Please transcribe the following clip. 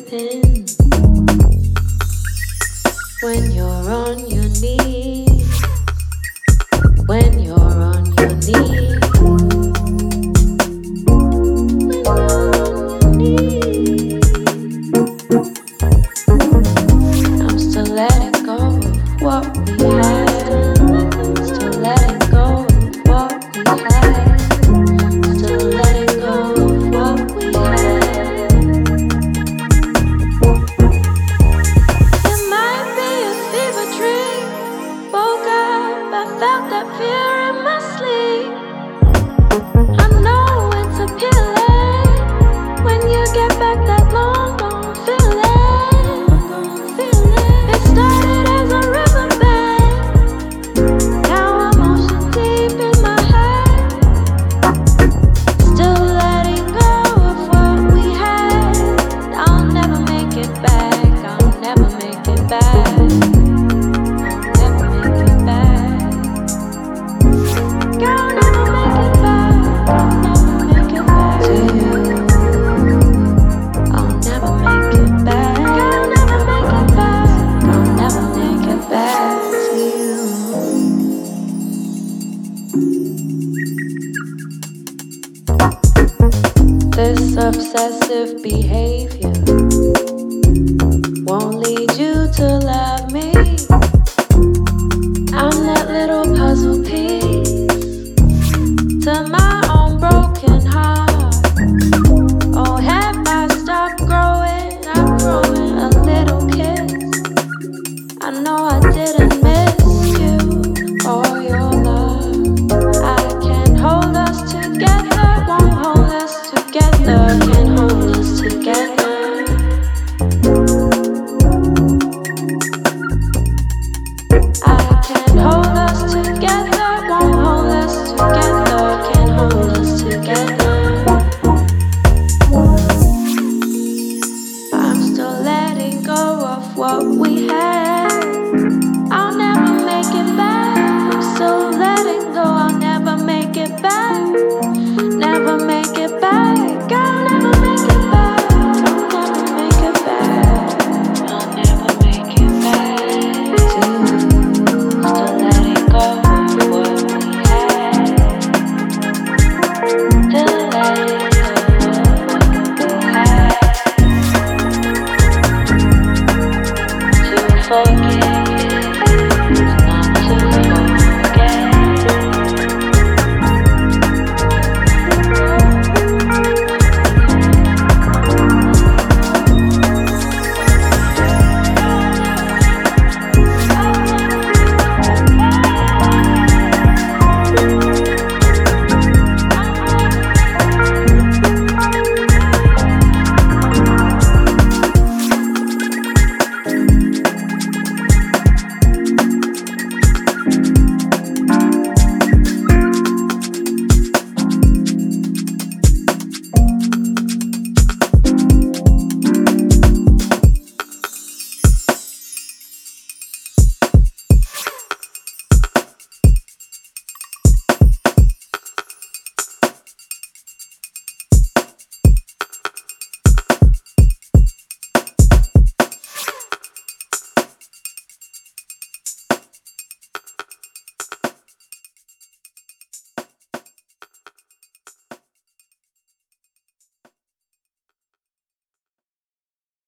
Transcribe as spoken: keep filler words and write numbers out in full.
breathing when you're on your knees, when you're on your knees, when you're on your knees. I'm still letting go of what we had, still letting go of what we had, still letting go of what we had. Felt that fear in my sleep. I know it's appealing when you get back that long gone feeling. It started as a riverbed, now I'm ocean deep in my head. Still letting go of what we had. I'll never make it back, I'll never make it back. This obsessive behavior won't lead you to love me. I'm that little puzzle piece to my own broken heart. Oh, have I stopped growing? I'm growing a little kiss. I know I didn't miss you or your love. I can't hold us together, won't hold us together.